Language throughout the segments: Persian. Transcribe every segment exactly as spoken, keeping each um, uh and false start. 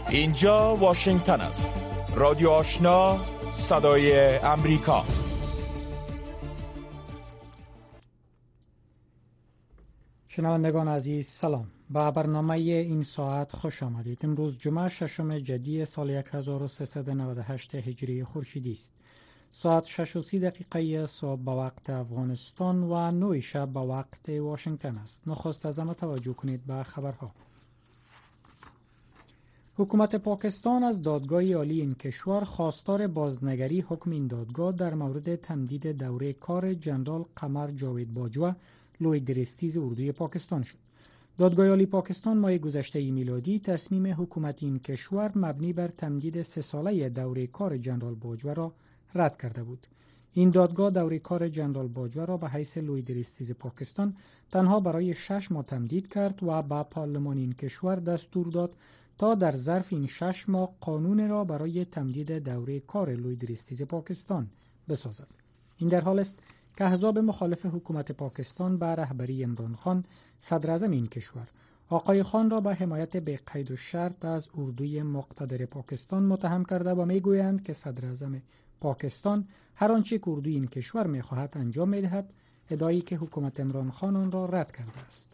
اینجا واشنگتن است. رادیو آشنا، صدای امریکا. شنوندگان عزیز سلام. با برنامه این ساعت خوش آمدید. امروز جمعه ششم جدی سال یک هزار و سیصد و نود و هشت هجری خورشیدی است. ساعت شش و سی دقیقه صبح به وقت افغانستان و نه شب به وقت واشنگتن است. نخست از همه توجه کنید به خبرها. حکومت پاکستان از دادگاه عالی این کشور خواستار بازنگری حکم این دادگاه در مورد تمدید دوره کار جنرال قمر جاوید باجوه لوی درستیز اردوی پاکستان شد. دادگاه عالی پاکستان ماه گذشته میلادی تصمیم حکومت این کشور مبنی بر تمدید سه ساله دوره کار جنرال باجوه را رد کرده بود. این دادگاه دوره کار جنرال باجوه را به حیث لوی درستیز پاکستان تنها برای شش ماه تمدید کرد و به پارلمان این کشور دستور داد تا در ظرف این شش ماه قانون را برای تمدید دوره کار لوی درستیز پاکستان بسازد. این در حال است که احزاب مخالف حکومت پاکستان به رهبری عمران خان صدر اعظم این کشور آقای خان را به حمایت بی قید و شرط از اردوی مقتدر پاکستان متهم کرده و میگویند که صدر اعظم پاکستان هر آنچه که اردوی این کشور میخواهد انجام میدهد، ادعایی که حکومت عمران خان آن را رد کرده است.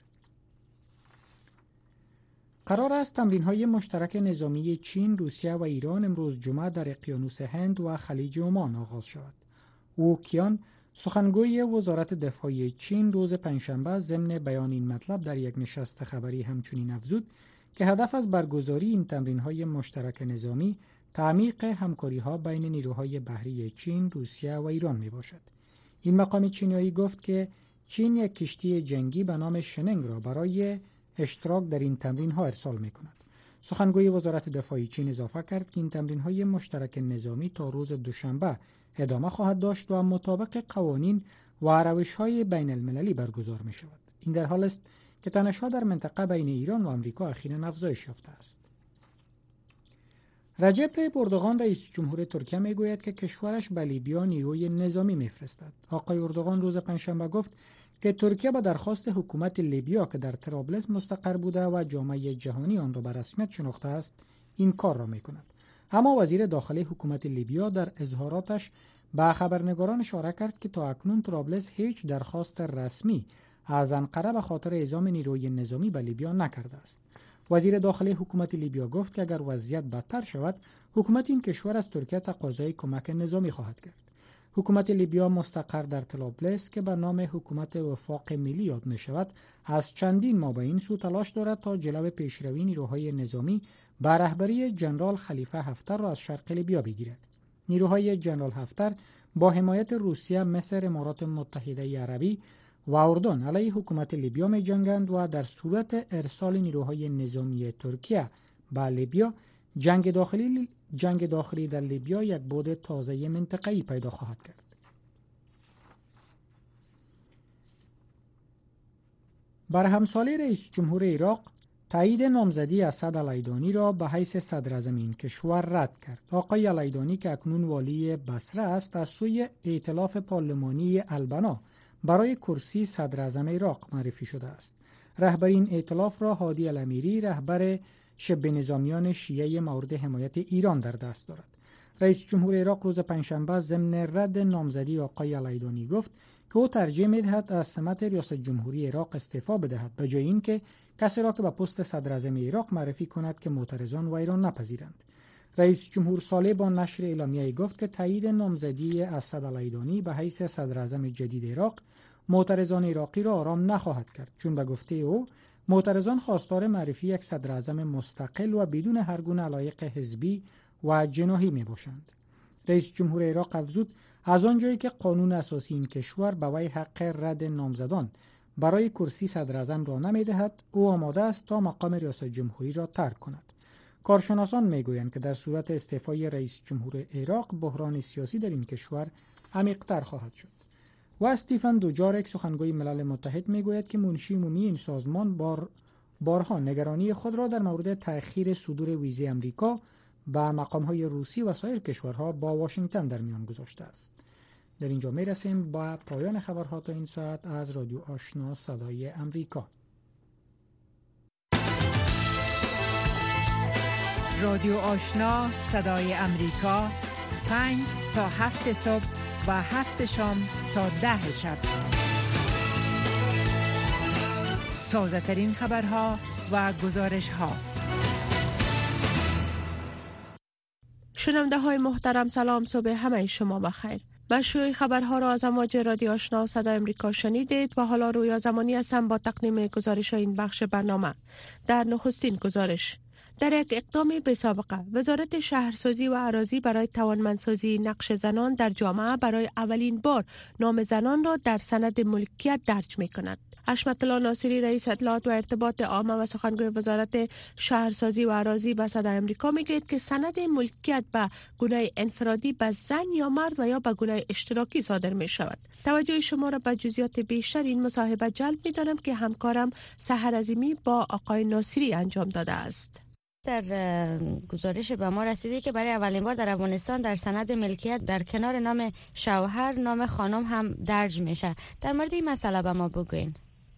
قرار است تمرین‌های مشترک نظامی چین، روسیه و ایران امروز جمعه در اقیانوس هند و خلیج عمان آغاز شود. او کیان سخنگوی وزارت دفاع چین روز پنجشنبه ضمن بیان این مطلب در یک نشست خبری همچنین افزود که هدف از برگزاری این تمرین‌های مشترک نظامی تعمیق همکاری‌ها بین نیروهای بحری چین، روسیه و ایران میباشد. این مقام چینی گفت که چین یک کشتی جنگی به نام شننگ را برای اشتراک در این تمرین‌ها ارسال می‌کند. سخنگوی وزارت دفاع چین اضافه کرد که این تمرین‌های مشترک نظامی تا روز دوشنبه ادامه خواهد داشت و مطابق قوانین و روش‌های بین‌المللی برگزار می‌شود. این در حال است که تنش‌ها در منطقه بین ایران و آمریکا اخیراً افزایش یافته است. رجب طیب اردوغان رئیس جمهور ترکیه میگوید که کشورش به لیبیا نیروی نظامی می‌فرستد. آقای اردوغان روز پنجشنبه گفت که ترکیه به درخواست حکومت لیبیا که در طرابلس مستقر بوده و جامعه جهانی آن را به رسمیت شناخته است این کار را می‌کند. اما وزیر داخلی حکومت لیبیا در اظهاراتش به خبرنگاران اشاره کرد که تا اکنون طرابلس هیچ درخواست رسمی از انقره به خاطر اعزام نیروی نظامی به لیبیا نکرده است. وزیر داخلی حکومت لیبیا گفت که اگر وضعیت بدتر شود، حکومت این کشور از ترکیه تقاضای کمک نظامی خواهد کرد. حکومت لیبیا مستقر در طرابلس که به نام حکومت وفاق ملی یاد می شود، از چندین ماه به این سو تلاش دارد تا جلو پیشروی نیروهای نظامی به رهبری جنرال خلیفه حفتر را از شرق لیبیا بگیرد. نیروهای جنرال حفتر با حمایت روسیه، مصر، امارات متحده عربی و اردن علیه حکومت لیبیا می جنگند و در صورت ارسال نیروهای نظامی ترکیه به لیبیا، جنگ داخلی جنگ داخلی در لیبیا یک بعد تازه منطقه‌ای پیدا خواهد کرد. بر همسالی رئیس جمهور عراق تایید نامزدی اسد العیدانی را به حیث صدر اعظم این کشور رد کرد. آقای العیدانی که اکنون والی بصره است، از سوی ائتلاف پارلمانی البنا برای کرسی صدر اعظم عراق معرفی شده است. رهبر این ائتلاف را هادی الامیری، رهبر شبه نظامیان شیعه مورد حمایت ایران در دست دارد. رئیس جمهور عراق روز پنجشنبه ضمن رد نامزدی آقای العیدانی گفت که او ترجیح می‌دهد از سمت ریاست جمهوری عراق استعفا بدهد به جای اینکه کسی را که به پست صدر اعظم عراق معرفی کند که معترضان و ایران نپذیرند. رئیس جمهور صالح با نشر اعلامیه‌ای گفت که تایید نامزدی اسد العیدانی به حیث صدر اعظم جدید عراق معترضان عراقی را آرام نخواهد کرد، چون به گفته او معترضان خواستار معرفی یک صدر اعظم مستقل و بدون هر گونه علایق حزبی و جناحی میباشند. رئیس جمهور عراق افزود از آنجایی که قانون اساسی این کشور به وی حق رد نامزدان برای کرسی صدر اعظم را نمیدهد، او آماده است تا مقام ریاست جمهوری را ترک کند. کارشناسان میگویند که در صورت استعفای رئیس جمهور عراق، بحران سیاسی در این کشور عمیق‌تر خواهد شد. و استیفن دوجارک سخنگوی ملل متحد میگوید که منشی عمومی این سازمان بار بارها نگرانی خود را در مورد تأخیر صدور ویزه امریکا به مقام‌های روسی و سایر کشورها با واشنگتن در میان گذاشته است. در اینجا میرسیم با پایان خبرها تا این ساعت از رادیو آشنا صدای امریکا. رادیو آشنا صدای امریکا، پنج تا هفت صبح و هفت شام تا ده شب. تازه ترین خبرها و گزارش ها. شنونده های محترم، سلام، صبح همه شما بخیر. مشروع خبرها را از امواج رادیو آشنا صدای امریکا شنیدید و حالا رویا زمانی هستم با تقدیم گزارش این بخش برنامه. در نخستین گزارش، در یک اقدام بی سابقه، وزارت شهرسازی و اراضی برای توانمندسازی نقش زنان در جامعه برای اولین بار نام زنان را در سند ملکیت درج می کند. حشمت الله ناصری، رئیس اطلاعات و ارتباط عامه و سخنگوی وزارت شهرسازی و اراضی به صدای امریکا میگوید که سند ملکیت به گونه انفرادی به زن یا مرد و یا به گونه اشتراکی صادر می شود. توجه شما را به جزئیات بیشتر این مصاحبه جلب می دارم که همکارم سحر عظیمی با آقای ناصری انجام داده است. در گزارش به ما رسیده که برای اولین بار در افغانستان در سند ملکیت در کنار نام شوهر نام خانم هم درج میشه. در مورد این مسئله به ما بگوین.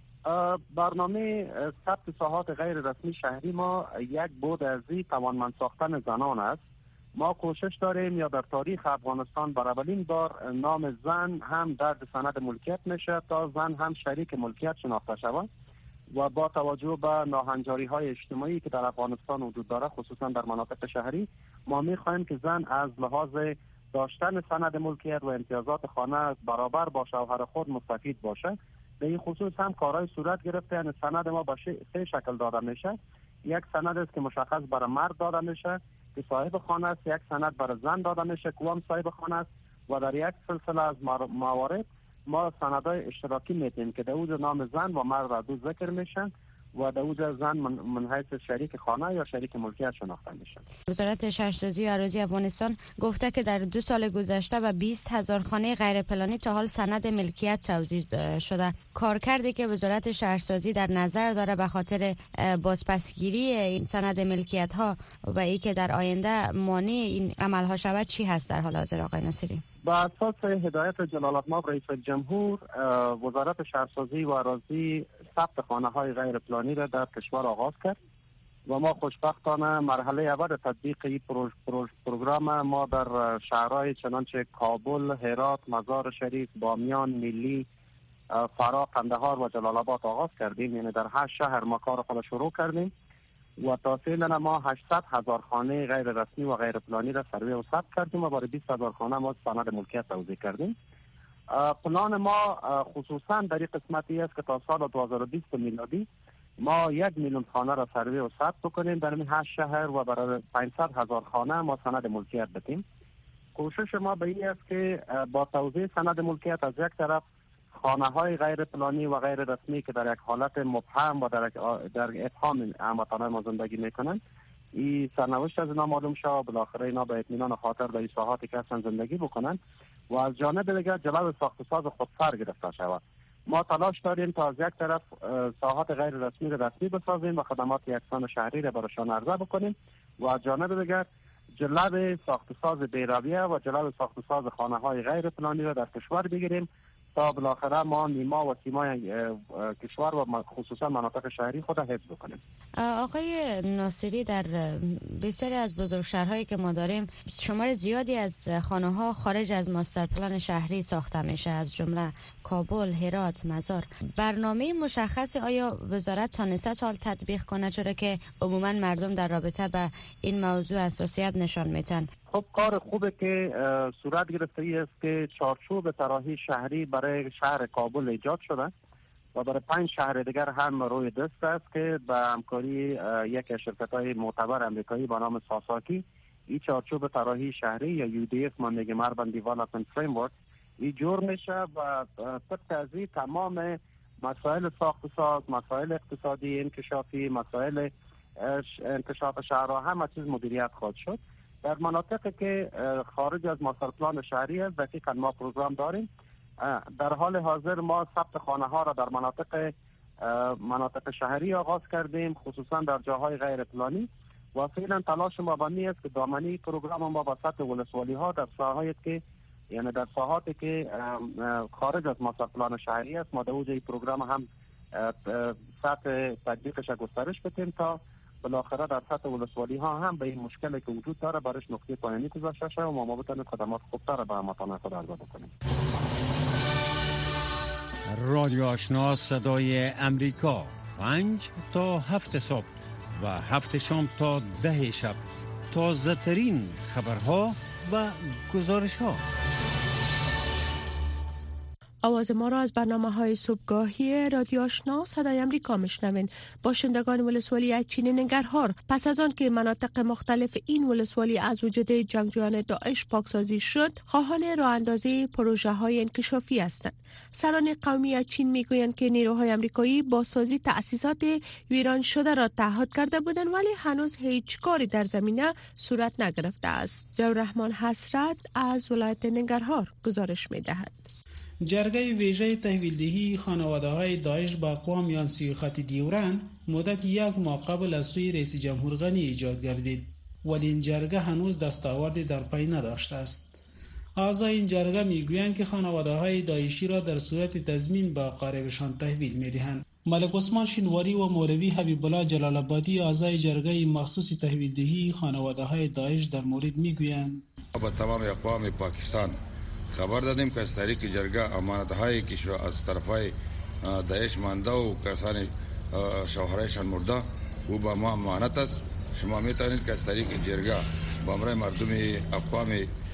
برنامه ثبت ساحات غیر رسمی شهری ما یک بود از توانمند ساختن زنان است. ما کوشش داریم یا در تاریخ افغانستان بر اولین بار نام زن هم در سند ملکیت میشه تا زن هم شریک ملکیت شناخته شود و با توجه به ناهنجاری های اجتماعی که در افغانستان وجود داره، خصوصا در مناطق شهری، ما میخواهیم که زن از لحاظ داشتن سند ملکیت و امتیازات خانه برابر با شوهر خود مستفید باشه. به این خصوص هم کارهای صورت گرفته. یعنی سند ما به سه شکل داده میشه. یک سند است که مشخص برای مرد داده میشه که صاحب خانه است، یک سند برای زن داده میشه که هم صاحب خانه است و در یک سلسله از موارد ما سندهای اشتراکی میتیم که در اوج نام زن و مرد را دو ذکر میشن و در اوج زن من, من حیث شریک خانه یا شریک ملکیت شناخته میشن. وزارت شهرسازی و اراضی افغانستان گفته که در دو سال گذشته و بیست هزار خانه غیر پلانی تا حال سند ملکیت توزیع شده. کارکردی که وزارت شهرسازی در نظر داره به خاطر بازپسگیری این سند ملکیت ها و ای که در آینده مانع این عمل ها شود چی هست در حال حاضر آقای ناصری؟ با اساس هدایت جلال الملک رئیس جمهور، وزارت شهرسازی و اراضی ثبت خانه های غیر پلانی را در کشور آغاز کرد و ما خوشبختانه مرحله اول تطبیق این پروژ پروژ پروگرام ما در شهرهای چنانچه کابل، هرات، مزار شریف، بامیان، نیلی، فرا، قندهار و جلال آباد آغاز کردیم. یعنی در هشت شهر ما کار خود شروع کردیم و تا فعلا ما هشتصد هزار خانه غیر رسمی و غیر پلانی را سروی و ثبت کردیم و برای بیست هزار خانه ما سند ملکیت توزیع کردیم. پلان ما خصوصا در این قسمتی است که تا سال دو هزار و بیست میلادی ما یک میلیون خانه را سروی و ثبت بکنیم در این هشت شهر و برای پانصد هزار خانه ما سند ملکیت بدیم. کوشش ما به این است که با توزیع سند ملکیت از یک طرف خانه های غیر پلانی و غیر رسمی که در یک حالت مبهم و در در ابهام هموطنان ما زندگی میکنند، این سرنوشت از اینا معلوم شد و بالاخره اینا به اطمینان خاطر در این ساحاتی که هستن زندگی بکنند و از جانب دیگر جلو ساخت و ساز خودسر گرفته شود. ما تلاش داریم تا از یک طرف ساحات غیر رسمی را رسمی بسازیم و خدمات یکسان شهری را برایشان عرضه بکنیم و از جانب دیگر جلو ساخت و ساز بی‌رویه و جلو ساخت و ساز خانه های غیر پلانی را در کشور بگیریم تا بالاخره ما نیما و سیمای کشور و خصوصا مناطق شهری خود حفظ بکنیم. آقای ناصری، در بسیاری از بزرگ شهرهایی که ما داریم شمار زیادی از خانه ها خارج از ماستر پلان شهری ساخته میشه، از جمله کابل، هرات، مزار. برنامه مشخص آیا وزارت تانسته تا حال تطبیق کنه، چرا که عموما مردم در رابطه به این موضوع حساسیت نشان میتن؟ خب کار خوبه که صورت گرفته ای است که چارچوب طراحی شهری برای شهر کابل ایجاد شده و برای پنج شهر دیگر هم روی دست است که به همکاری یک شرکت‌های معتبر امریکایی به نام ساساکی این چارچوب طراحی شهری یا یو دی اف ما میگیم Urban Development Framework این جور میشه و طبق از این تمام مسائل ساخت و ساز، مسائل اقتصادی، انکشافی، مسائل انکشاف شهرها همه چیز مدیریت خواهد شد. در مناطقی که خارج از ماستر پلان شهری است دقیقاً ما پروگرام داریم. در حال حاضر ما ثبت خانه ها را در مناطق مناطق شهری آغاز کردیم، خصوصا در جاهای غیر پلانی و فعلا تلاش ما بانی است که دامنی پروگرام ما با سطح ولسوالی ها در ساحاتی که یعنی در ساحاتی که خارج از ماستر پلان شهری است ما در اوج این پروگرام هم سطح تطبیقش گسترش بدیم تا بالاخره در سطح ولسوالی ها هم به این مشکلی که وجود داره برش نقطه پایانی گذاشته شده و ما بتونیم خدمات خوبتر به هموطنان خود عرضه بکنیم. رادیو آشنا صدای امریکا، پنج تا هفت صبح و هفت شام تا ده شب، تازه ترین خبرها و گزارش ها. آواز ما را از برنامه های صبحگاهی رادیو آشنا صدای امریکا میشنوین. باشندگان ولسوالی اچین ننگرهار پس از آن که مناطق مختلف این ولسوالی از وجود جنگجویان داعش پاکسازی شد، خواهان راه اندازی پروژه های انکشافی هستند. سران قومی اچین میگویند که نیروهای امریکایی با سازی تأسیسات ویران شده را تعهد کرده بودند، ولی هنوز هیچ کاری در زمینه صورت نگرفته است. ضیاءالرحمن حسرت از ولایت ننگرهار گزارش میدهد. جرگه ویژه تحویلدهی خانواده‌های داعش با اقوام یانسی خط دیورن مدت یک ماه قبل از سوی رئیس جمهور غنی ایجاد گردید، ولی این جرگه هنوز دستاوردی در پی نداشته است. اعضای این جرگه میگویند که خانواده‌های داعشی را در صورت تضمین به اقاربشان تحویل می‌دهند. ملک عثمان شینواری و مولوی حبیب الله جلال آبادی اعضای جرگه مخصوص تحویلدهی خانواده‌های داعش در مورد میگویند: با تمام اقوام پاکستان خبر دادیم که از طریق جرگه امانت‌هایی که از طرفای داعش مانده و کسانی شوهرایشان مرده او با ما امانت است. شما میتونید که از طریق جرگه با امرای مردم اقوام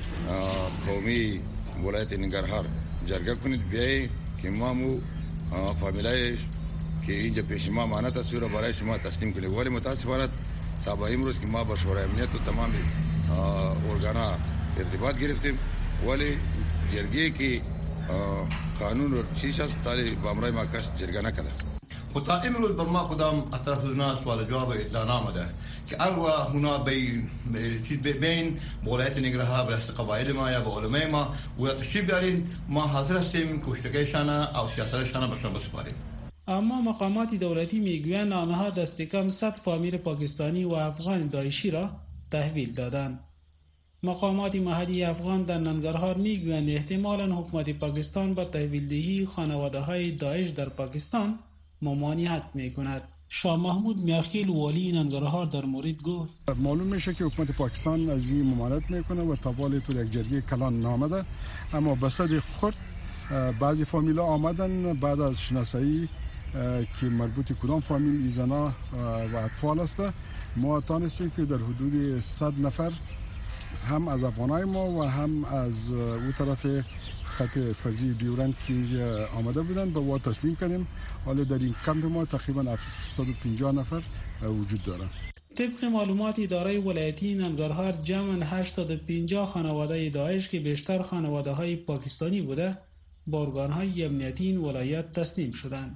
قومی ولایت ننگرهار جرگه کنید، بیایی که ما مو فامیلایش که اینجا پیش ما امانت است رو برای شما تسلیم کنیم. ولی متاسفانه تا به امروز که ما با شورای امنیت و تمام ارگانا ارتباط گرفتیم، ولی جرگه که قانون و چیز است تالی با امرای ما کس جرگه نکده. و تا امروز بر ما کدام اطراف دنیا سوال جواب اطلاع نامده که اروى هنا بین بین ولایت ننگرهار برست قبایل ما یا با علمای ما و یا تشریف دارین، ما حاضر هستیم کشتگیشان او سیاستشان برشان بسپاریم. اما مقامات دولتی میگویند آنها دست کم صد فامیل پاکستانی و افغان داعشی را تحویل دادند. مقامات محلی افغان در ننگرهار میگویند احتمالاً حکومت پاکستان با تحویلدهی خانواده‌های داعش در پاکستان ممانعت میکند. شاه محمود میاخیل والی ننگرهار در مورد گفت: معلوم میشه که حکومت پاکستان از این ممانعت میکنه و تابال تو یک جرگه کلان نامده، اما بسد خرد بعضی فامیلا آمدن بعد از شناسایی که مربوط کدام فامیل زنا و اطفال است. ما تانستیم که در حدود صد نفر هم از افغانای ما و هم از اون طرف خط فرضی دیورند که اینجا آمده بودن به واد تسلیم کردیم. حالا در این کمپ ما تقریبا هفتصد و پنجاه نفر وجود داره. طبق معلومات اداره ولایتی ننگرهار جمعاً هشتصد و پنجاه خانواده داعش که بیشتر خانواده های پاکستانی بوده با ارگان‌های امنیتی این ولایت تسلیم شدند.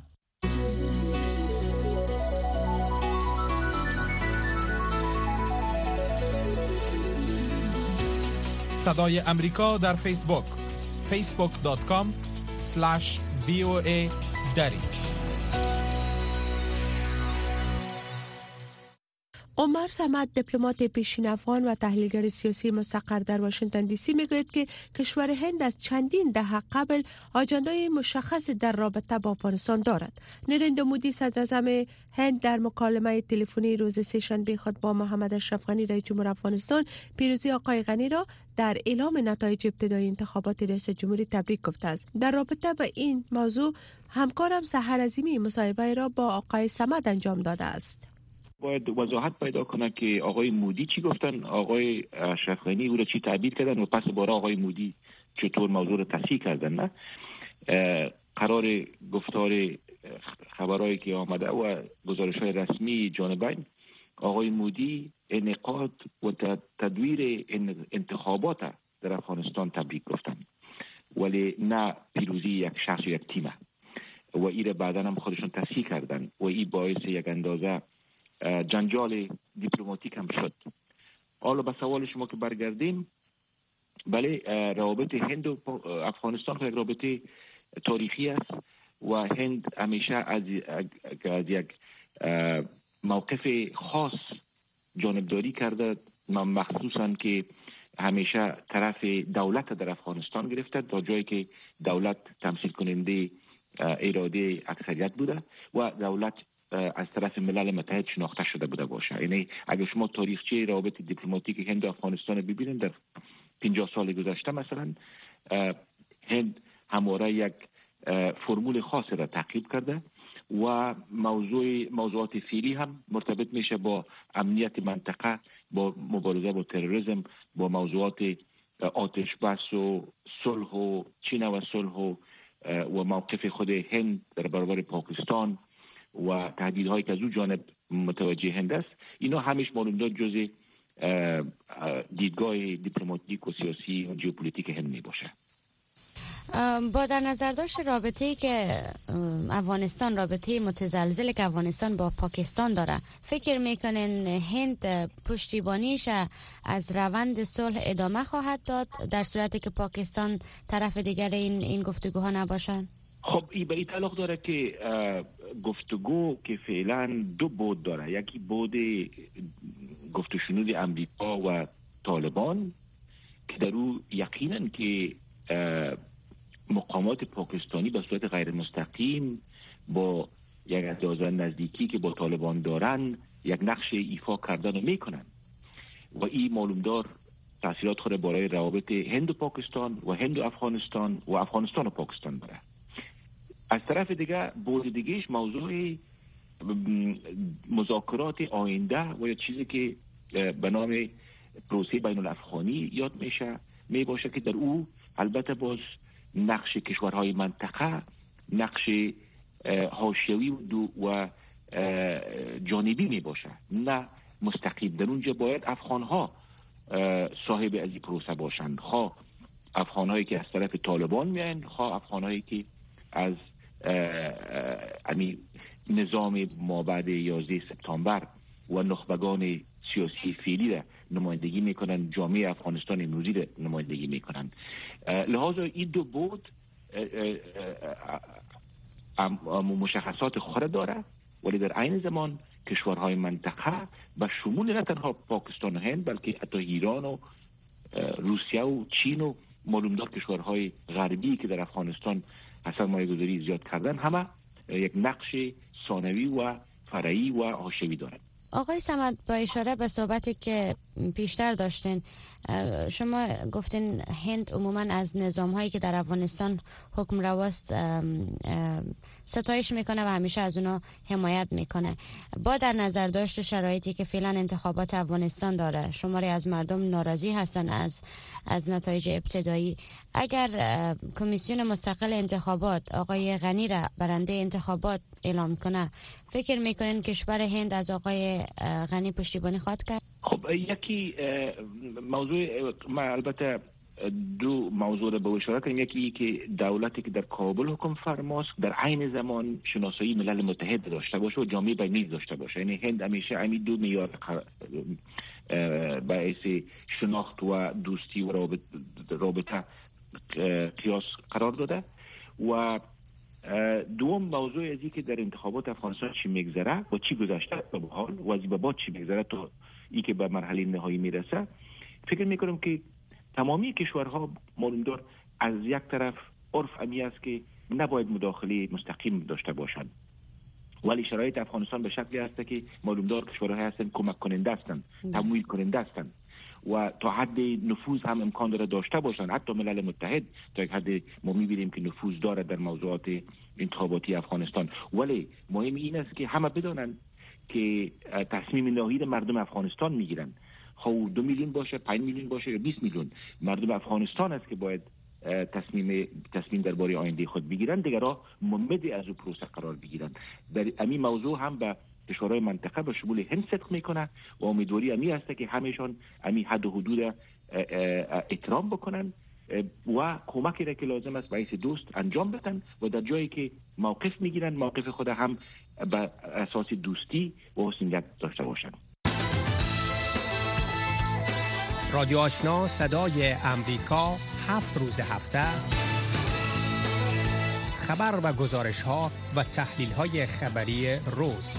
صدای امریکا در فیسبوک فیسبوک دات کام اسلش وی او ای دری. عمر صمد دیپلمات پیشین افغان و تحلیلگر سیاسی مستقر در واشنگتن دی سی میگوید که کشور هند از چندین دهه قبل آجندای مشخصی در رابطه با افغانستان دارد. نریندرا مودی صدر اعظم هند در مکالمه تلفنی روز سه‌شنبه خود با محمد اشرف غنی رئیس جمهور افغانستان پیروزی آقای غنی را در اعلام نتایج ابتدایی انتخابات ریاست جمهوری تبریک گفته است. در رابطه با این موضوع همکارم سحر عظیمی مصاحبه را با آقای صمد انجام داده است. باید وضاحت پیدا کنه که آقای مودی چی گفتن، آقای اشرف غنی او را چی تعبیر کردن و پس بارا آقای مودی چطور موضوع را تصحیح کردن. نه قرار گفتار خبرایی که آمده و گزارش‌های رسمی جانبین، آقای مودی انعقاد و تدویر انتخابات در افغانستان تبریک گفتن، ولی نه پیروزی یک شخص و یک تیمه، و این را بعدا هم خودشون تصحیح کردن و این باعث یک اندازه جنجال دیپلماتیک هم شد. حالا به سوال شما که برگردیم، بله روابط هند و افغانستان یک رابطه تاریخی است و هند همیشه از, از یک موقف خاص جانبداری کرده، مخصوصا که همیشه طرف دولت در افغانستان گرفته تا جایی که دولت تمثیل کننده اراده اکثریت بوده و دولت از طرف ملل متحد شناخته شده بوده باشه. یعنی اگر شما تاریخچه روابط دیپلماتیک هند و افغانستان ببینید در پنجاه سال گذشته مثلا هند همواره یک فرمول خاصی را تعقیب کرده و موضوع موضوعات فعلی هم مرتبط میشه با امنیت منطقه، با مبارزه با تروریسم، با موضوعات آتش بس و صلح و چین و صلح و و موقف خود هند در برابر پاکستان و تهدیدهایی که از اون جانب متوجه هند است. اینا همیش معلوم داد جزء دیدگاه دیپلماتیک و سیاسی و ژئوپلیتیک هند می باشه. با در نظر داشت رابطه‌ای که افغانستان، رابطه متزلزل که افغانستان با پاکستان داره، فکر میکنین هند پشتیبانیش از روند صلح ادامه خواهد داد در صورتی که پاکستان طرف دیگر این این گفتگوها نباشند؟ خب این به این تعلق داره که گفتگو که فعلا دو بود داره. یکی بود گفت و شنود امریکا و طالبان که در او یقینا که مقامات پاکستانی به صورت غیر مستقیم با یک اندازه نزدیکی که با طالبان دارن یک نقش ایفا کردن میکنن و این معلومدار تاثیرات خود برای روابط هند و پاکستان و هند و افغانستان و افغانستان و پاکستان داره. از طرف دیگه بود دیگهش موضوع مذاکرات آینده و یا چیزی که به نام پروسه بین الافغانی یاد میشه می باشه که در او البته باز نقش کشورهای منطقه نقش حاشیوی و جانبی می باشه، نه مستقیم. در اونجا باید افغانها صاحب از این پروسه باشند، خواه افغانهایی که از طرف طالبان میان، خواه افغانهایی که از امی نظام مابعد یازده سپتامبر و نخبگان سیاسی فعلی را نمایندگی میکنن، جامعه افغانستان امروزی را نمایندگی میکنن. لحاظا این دو بود مشخصات خود داره، ولی در عین زمان کشورهای منطقه به شمول نه تنها پاکستان و هند بلکه حتی ایران و روسیه و چین و معلومدار کشورهای غربی که در افغانستان اصلا مایه‌گذاری زیاد کردن همه یک نقش ثانوی و فرعی و حاشیه‌ای دارند. آقای صمد، با اشاره به صحبتی که پیشتر داشتین، شما گفتین هند عموما از نظام‌هایی که در افغانستان حکم رواست ستایش میکنه و همیشه از اونا حمایت میکنه. با در نظر داشت شرایطی که فعلا انتخابات افغانستان داره، شماری از مردم ناراضی هستن از از نتایج ابتدایی. اگر کمیسیون مستقل انتخابات آقای غنی را برنده انتخابات اعلام کنه، فکر میکنین کشور هند از آقای غنی پشتیبانی خواهد کرد؟ خب یکی موضوع، ما البته دو موضوع را به اشاره کنیم. یکی که دولتی که در کابل حکم فرماست در عین زمان شناسایی ملل متحد داشته باشه و جامعه بین‌المللی داشته باشه. یعنی هند همیشه همین دو معیار باعث شناخت و دوستی و رابطه, رابطه قیاس قرار داده. و دوم موضوع ازی که در انتخابات افغانستان چی میگذره و چی گذشته به حال و از به بعد چی میگذره تا ای که به مرحله نهایی میرسه، فکر میکنم که تمامی کشورها معلومدار از یک طرف عرف امی است که نباید مداخله مستقیم داشته باشند، ولی شرایط افغانستان به شکلی هست که معلومدار کشورها هستند کمک کننده هستند، تمویل کننده هستند و تا حد نفوذ هم امکان داره داشته باشند. حتی ملل متحد تا یک حد ما میبینیم که نفوذ داره در موضوعات انتخاباتی افغانستان. ولی مهم این است که همه بدانند که تصمیم نهایی مردم افغانستان میگیرن، خب دو میلیون باشه، پنج میلیون باشه یا بیست میلیون، مردم افغانستان است که باید تصمیم تصمیم درباره آینده خود بگیرن، دیگرها ممد از او پروسه قرار بگیرن. در همین موضوع هم به کشورهای منطقه به شمول هند صدق میکنه و امیدواری امی است که همهشان همین حد و حدود احترام بکنن و کمکی را که لازم است باعث دوست انجام بدن و در جایی که موقف میگیرن موقف خود هم به اساس دوستی و حسن نیت داشته باشند. رادیو آشنا صدای امریکا، هفت روز هفته خبر و گزارش ها و تحلیل های خبری روز.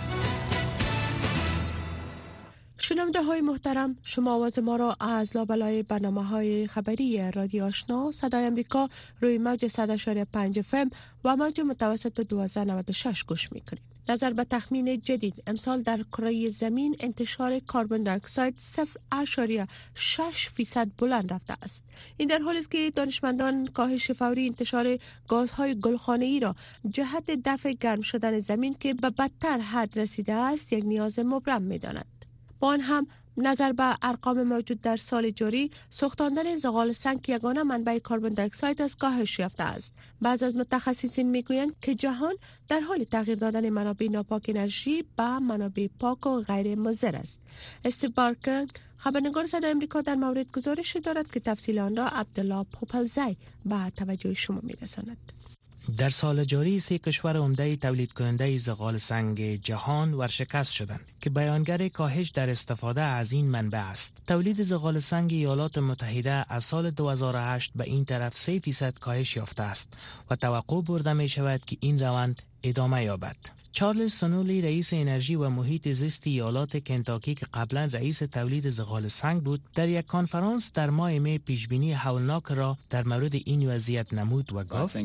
شنونده های محترم، شما آواز ما را از لابلای برنامه های خبری رادیو آشنا صدای امریکا روی موج صد و پنج اف ام و موج متوسط دوازده نود و شش گوش میکنید. نظر به تخمین جدید امسال در کره زمین انتشار کربن دی اکساید صفر اشاریه شش فیصد بلند رفته است. این در حالی است که دانشمندان کاهش فوری انتشار گازهای گلخانه‌ای را جهت دفع گرم شدن زمین که به بدتر حد رسیده است یک نیاز مبرم می‌دانند. با آن هم نظر به ارقام موجود در سال جاری، سوختاندن زغال سنگ یگانه منبع کربن دی اکساید از کاهش یافته است. بعضی از متخصصین میگویند که جهان در حال تغییر دادن منابع ناپاک انرژی به منابع پاک و غیر مضر است. استیو بارکر، خبرنگار صدای آمریکا، در مورد گزارش دارد که تفصیل آن را عبدالله پوپلزی به توجه شما میرساند. در سال جاری سه کشور عمده تولید کننده زغال سنگ جهان ورشکست شدند که بیانگر کاهش در استفاده از این منبع است. تولید زغال سنگ ایالات متحده از سال دو هزار و هشت به این طرف سه فیصد کاهش یافته است و توقع برده می شود که این روند ادامه یابد. چارلز سنولی، رئیس انرژی و محیط زیست ایالات کنتاکی که قبلا رئیس تولید زغال سنگ بود، در یک کنفرانس در ماه می پیشبینی هولناک را در مورد این وضعیت نمود و گفت: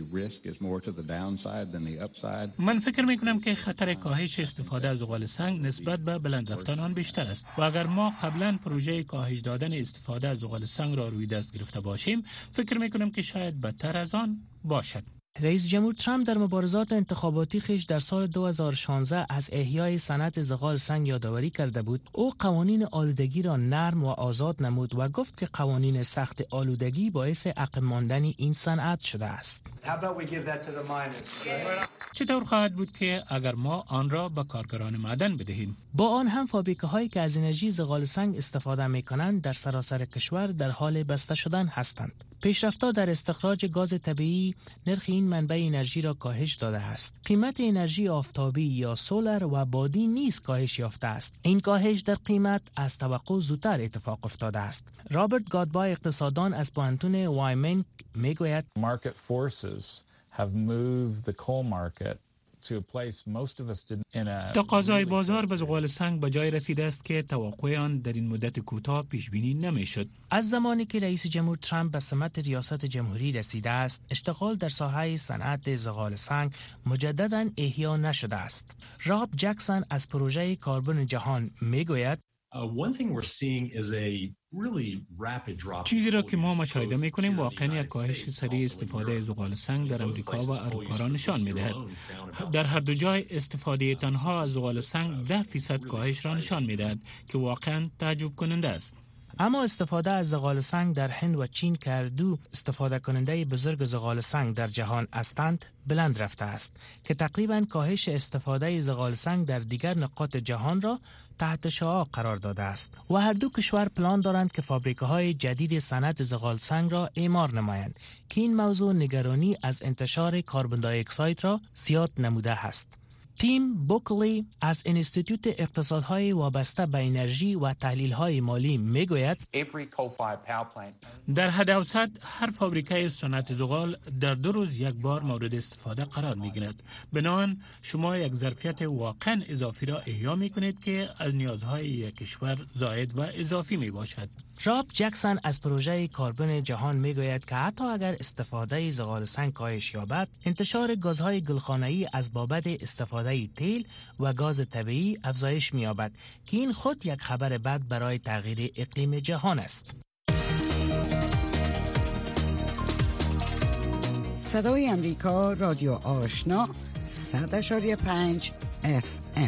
من فکر می کنم که خطر کاهش استفاده از زغال سنگ نسبت به بلند رفتن آن بیشتر است و اگر ما قبلا پروژه کاهش دادن استفاده از زغال سنگ را روی دست گرفته باشیم، فکر می کنم که شاید بدتر از آن باشد. رئیس جمهور ترامپ در مبارزات انتخاباتی خیش در سال دو هزار و شانزده از احیای صنعت زغال سنگ یادآوری کرده بود. او قوانین آلودگی را نرم و آزاد نمود و گفت که قوانین سخت آلودگی باعث عقب ماندن این صنعت شده است. چطور خواهد بود که اگر ما آن را به کارگران معدن بدهیم؟ با آن هم فابریکه هایی که از انرژی زغال سنگ استفاده می کنند در سراسر کشور در حال بسته شدن هستند. پیشرفت‌ها در استخراج گاز طبیعی نرخ این منبع انرژی را کاهش داده است. قیمت انرژی آفتابی یا سولر و بادی نیز کاهش یافته است. این کاهش در قیمت از توقع زودتر اتفاق افتاده است. رابرت گادبای، اقتصاددان از پوهنتون وایمنگ، میگوید: Market forces have moved the coal market تقاضای بازار به زغال سنگ به جای رسیده است که توقع آن در این مدت کوتاه پیش بینی نمیشد. از زمانی که رئیس جمهور ترامپ به سمت ریاست جمهوری رسیده است، اشتغال در ساحه صنعت زغال سنگ مجددا احیا نشده است. راب جکسون از پروژه کربن جهان میگوید: چیزی را که ما مشاهده می‌کنیم واقعاً یک کاهش سریع استفاده از زغال سنگ در امریکا و اروپا نشان می‌دهد. در هر دو جای استفاده تنها از زغال سنگ ده فیصد کاهش را نشان می‌دهد که واقعاً تعجب کننده است. اما استفاده از زغال سنگ در هند و چین که هر دو استفاده کننده بزرگ زغال سنگ در جهان هستند بلند رفته است که تقریباً کاهش استفاده زغال سنگ در دیگر نقاط جهان را تحت شعاع قرار داده است و هر دو کشور پلان دارند که فابریکه‌های جدید صنعت زغال سنگ را اعمار نمایند که این موضوع نگرانی از انتشار کربن دی اکساید را زیاد نموده است. تیم بوکلی از انستیتوت اقتصادهای وابسته به انرژی و تحلیل‌های مالی میگوید: در حد اوسط هر فابریکه صنعت زغال در دو روز یک بار مورد استفاده قرار می‌گیرد. بنابراین شما یک ظرفیت واقعاً اضافی را احیا می‌کنید که از نیازهای یک کشور زائد و اضافی میباشد. راب جکسون از پروژه کربن جهان میگوید که حتی اگر استفاده زغال سنگ کاهش یابد، انتشار گازهای گلخانه‌ای از بابت استفاده تیل و گاز طبیعی افزایش می‌یابد که این خود یک خبر بد برای تغییر اقلیم جهان است. صدای امریکا، رادیو آشنا، صد اشاری پنج اف ام.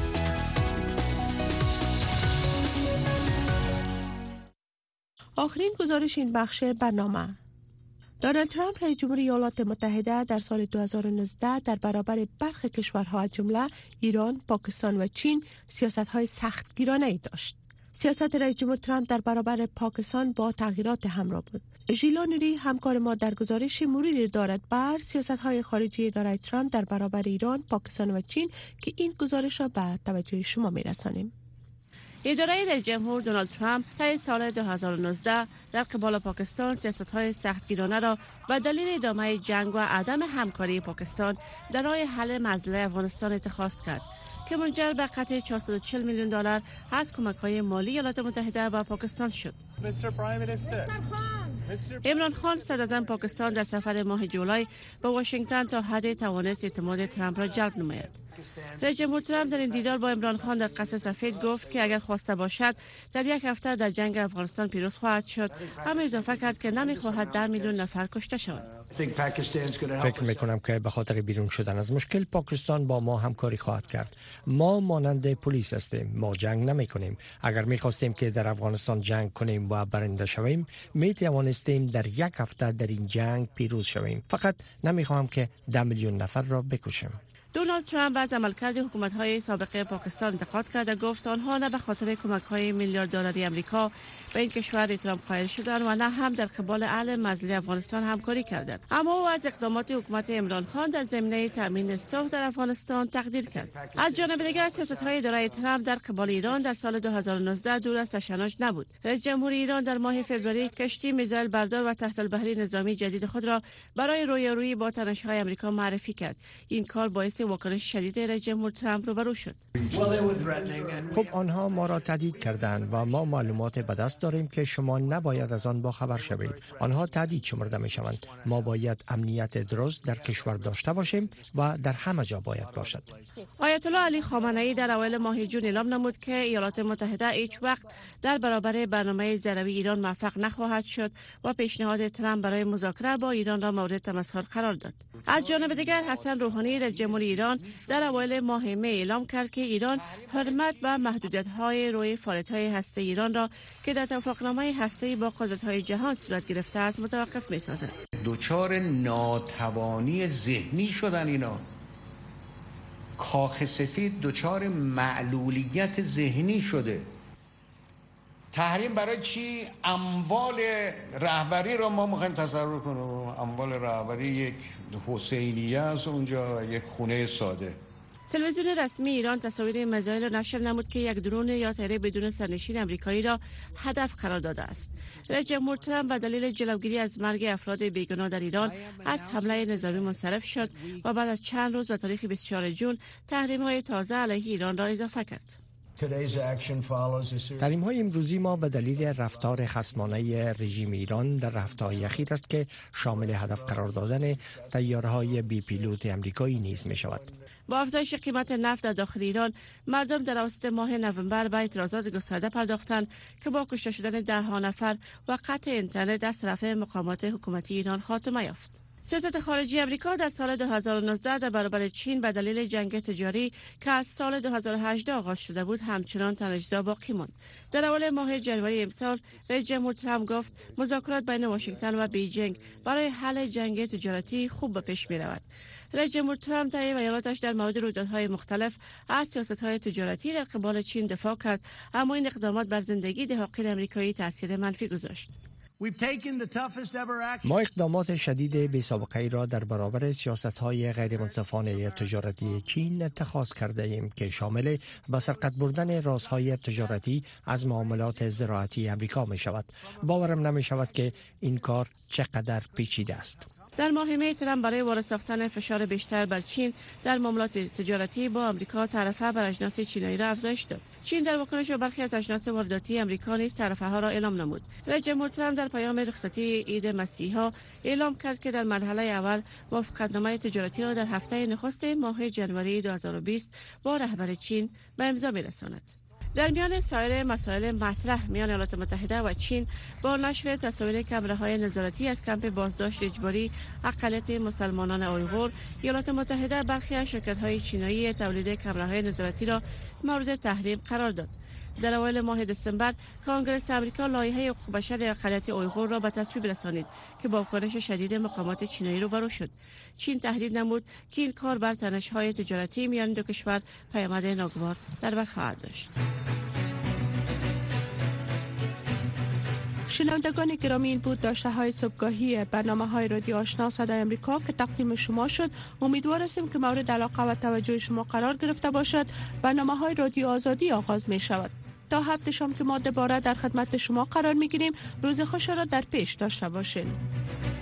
آخرین گزارش این بخش برنامه. دونالد ترامپ رئیس جمهور ایالات متحده در سال دو هزار و نوزده در برابر برخی کشورها از جمله ایران، پاکستان و چین سیاست‌های سختگیرانه‌ای داشت. سیاست رئیس جمهور ترامپ در برابر پاکستان با تغییرات همراه بود. ژیلا نوری همکار ما در گزارش مروری دارد بر سیاست‌های خارجی اداره ترامپ در برابر ایران، پاکستان و چین که این گزارش را به توجه شما می‌رسانیم. اداره رئیس جمهور دونالد ترامپ طی سال دو هزار و نوزده در قبال پاکستان سیاست‌های سختگیرانه را به دلیل ادامه جنگ و عدم همکاری پاکستان در راه حل مسئله افغانستان اتخاذ کرد که منجر به قطع چهارصد و چهل میلیون دلار از کمک‌های مالی ایالات متحده به پاکستان شد. عمران خان صدراعظم پاکستان در سفر ماه جولای به واشنگتن تا حد توانست اعتماد ترامپ را جلب نماید. رئیس جمهور ترامپ در این دیدار با عمران خان در قصر سفید گفت که اگر خواسته باشد در یک هفته در جنگ افغانستان پیروز خواهد شد، اما اضافه کرد که نمی‌خواهد ده میلیون نفر کشته شوند. فکر میکنم که به خاطر بیرون شدن از مشکل پاکستان با ما همکاری خواهد کرد. ما مانند پلیس هستیم، ما جنگ نمی کنیم. اگر می خواستیم که در افغانستان جنگ کنیم و برنده شویم، می توانستیم در یک هفته در این جنگ پیروز شویم. فقط نمی خواهم که ده میلیون نفر را بکشیم. دونالد ترامپ از عملکرد حکومت‌های سابقه پاکستان انتقاد کرد و گفت آنها نه به خاطر کمک‌های میلیارد دلاری آمریکا به این کشور احترام قائل شدند و نه هم در قبال اهل مظلوم افغانستان همکاری کردند. اما او از اقدامات حکومت عمران خان در زمینه تامین صلح در افغانستان تقدیر کرد. از جانب دیگر سیاست‌های اداره ترامپ در قبال ایران در سال دو هزار و نوزده دور از تشنج نبود. رئیس جمهور ایران در ماه فوریه کشتی میزایل بردار و تحت البحری نظامی جدید خود را برای رویارویی با تنش‌های آمریکا معرفی کرد. این کار باعث واکنش شدید رئیس جمهور ترامپ روبرو شد. خب آنها ما را تهدید کردند و ما معلومات به دست داریم که شما نباید از آن با خبر شوید. آنها تهدید شمرده می شوند. ما باید امنیت درست در کشور داشته باشیم و در همه جا باید باشد. آیت الله علی خامنه‌ای در اوایل ماه جون اعلام نمود که ایالات متحده هیچ وقت در برابر برنامه ضربی ایران موفق نخواهد شد و پیشنهاد ترامپ برای مذاکره با ایران را مورد تمسخر قرار داد. از جانب دیگر حسن روحانی رئیس جمهور ایران در اوایل ماه می اعلام کرد که ایران حرمت و محدودیت‌های روی فعالیت‌های هسته ایران را که در توافقنامه هسته‌ای با قدرت‌های جهان صورت گرفته است متوقف می‌سازد. دوچار ناتوانی ذهنی شدن اینا. کاخ سفید دوچار معلولیت ذهنی شده. تحریم برای چی؟ اموال رهبری را ما می‌خوایم تصرف کنیم. اموال رهبری یک حسینیه است اونجا، یک خونه ساده. تلویزیون رسمی ایران تصاویر میزایل را نشر نمود که یک درون یا طیاره بدون سرنشین آمریکایی را هدف قرار داده است. رئیس جمهور ترامپ به دلیل جلوگیری از مرگ افراد بیگناه در ایران از حمله نظامی منصرف شد و بعد از چند روز به تاریخ بیست و چهارم ژوئن تحریم‌های تازه علیه ایران را اضافه کرد. تحریم های امروزی ما به دلیل رفتار خصمانه رژیم ایران در هفته‌های اخیر است که شامل هدف قرار دادن طیاره‌های بی پیلوت آمریکایی نیز می شود. با افزایش قیمت نفت در داخل ایران، مردم در اواسط ماه نوامبر به اعتراضات گسترده پرداختند که با کشته شدن ده ها نفر و قطع اینترنت از طرف مقامات حکومتی ایران خاتمه یافت. سیاست خارجی آمریکا در سال دو هزار و نوزده در برابر چین به دلیل جنگ تجاری که از سال دو هزار و هجده آغاز شده بود همچنان تنش‌زا باقی ماند. در اول ماه ژانویه امسال رئیس جمهور ترامپ گفت مذاکرات بین واشنگتن و بیجینگ برای حل جنگ تجارتی خوب به پیش می‌رود. رئیس جمهور ترامپ در ایالاتش در مورد رویدادهای مختلف از سیاست‌های تجارتی در قبال چین دفاع کرد، اما این اقدامات بر زندگی دهاقین آمریکایی تاثیر منفی گذاشت. ما اقدامات شدید بی‌سابقه‌ای را در برابر سیاست‌های غیرمنصفانه تجارتی چین اتخاذ کرده ایم که شامل به سرقت بردن رازهای تجارتی از معاملات زراعتی آمریکا می شود. باورم نمی شود که این کار چقدر پیچیده است. در ماه می ترامپ برای وارد ساختن فشار بیشتر بر چین در معاملات تجارتی با آمریکا تعرفه بر اجناس چینایی را افزایش داد. چین در واکنش به برخی از اجناس وارداتی آمریکا نیز تعرفه ها را اعلام نمود. رئیس جمهور ترامپ در پیام رخصتی عید مسیحا اعلام کرد که در مرحله اول موافقتنامه تجارتی را در هفته نخست ماه ژانویه دو هزار و بیست با رهبر چین به امضا می‌رساند. در میان سایر مسائل مطرح میان ایالات متحده و چین با نشر تصاویر کامراهای نظارتی از کمپ بازداشت اجباری اقلیت مسلمانان اویغور، ایالات متحده برخی از شرکت‌های چینایی تولید کامراهای نظارتی را مورد تحریم قرار داد. در اوایل ماه دسامبر کنگره آمریکا لایحه حقوق بشر اقلیت اویغور را به تصویب رسانید که با واکنش شدید مقامات چینایی روبرو شد. چین تهدید نمود که این کار بر تنش‌های تجارتی میان دو کشور پیامد ناگوار در بر خواهد داشت. شنوندگان گرامی، این بود داشته های صبحگاهی برنامه های رادیو آشنا صدای امریکا که تقدیم شما شد. امیدوار هستیم که مورد علاقه و توجه شما قرار گرفته باشد. برنامه های رادیو آزادی آغاز می شود. تا هفته شام که ما دوباره در خدمت شما قرار می گیریم. روز خوش را در پیش داشته باشین.